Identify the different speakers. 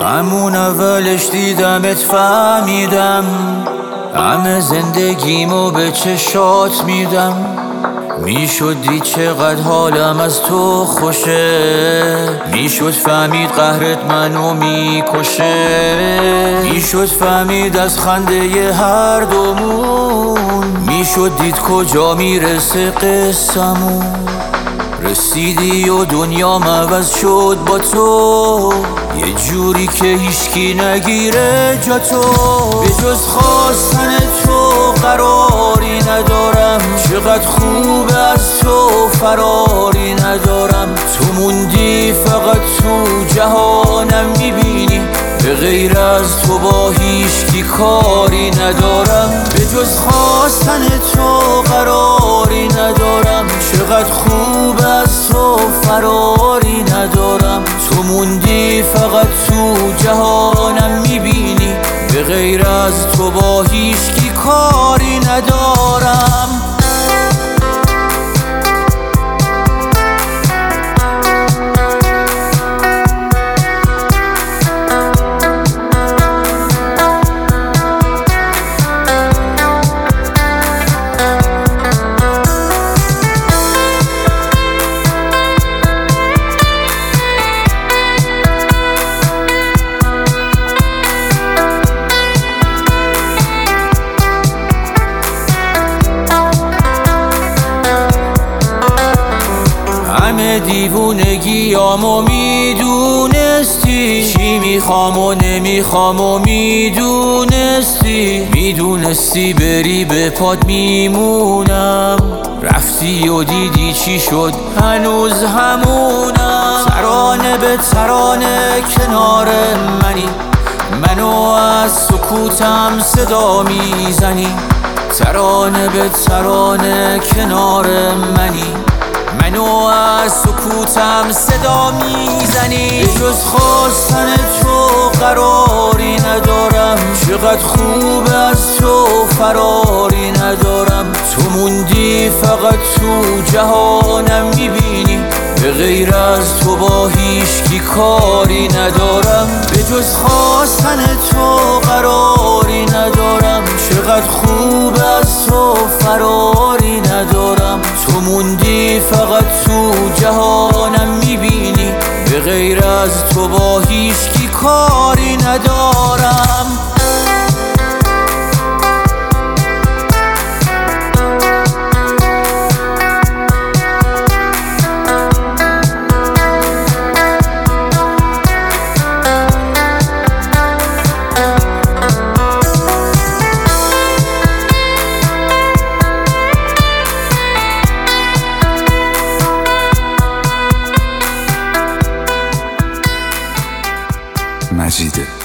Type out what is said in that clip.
Speaker 1: همون اولش دیدمت فهمیدم همه زندگیمو به چشات میدم. میشد دید چقدر حالم از تو خوشه، میشد فهمید قهرت منو میکشه، میشد فهمید از خنده هر دومون، میشد دید کجا میرسه قصمون. رسیدی و دنیام عوض شد با تو، یه جوری که هیچکی نگیره جا تو. به جز خواستن تو قراری ندارم، چقدر خوب از تو فراری ندارم. تو موندی فقط تو جهانم میبینی، به غیر از تو با هیچکی کاری ندارم. به جز خواستن تو قراری ندارم، چقدر خوب از تو فراری ندارم. تو موندی فقط تو جهانم میبینی، به غیر از تو با هیچکی کاری ندارم. همه دیوونگیامو میدونستی، چی میخوام و نمیخوام و میدونستی. میدونستی بری به پات میمونم، رفتی و دیدی چی شد هنوز همونم. ترانه به ترانه کنار منی، منو از سکوتم صدا میزنی. ترانه به ترانه کنار منی، منو از سکوتم صدا میزنی. به جز خواستن تو قراری ندارم، چقدر خوب از تو فراری ندارم. تو موندی فقط تو جهانم میبینی، به غیر از تو با هیچکی کاری ندارم. به جز خواستن تو قراری ندارم، چقدر خوب از تو فراری ندارم. تو موندی فقط تو جهانم میبینی، به غیر از تو با هیچکی کاری ندارم.
Speaker 2: مجیده.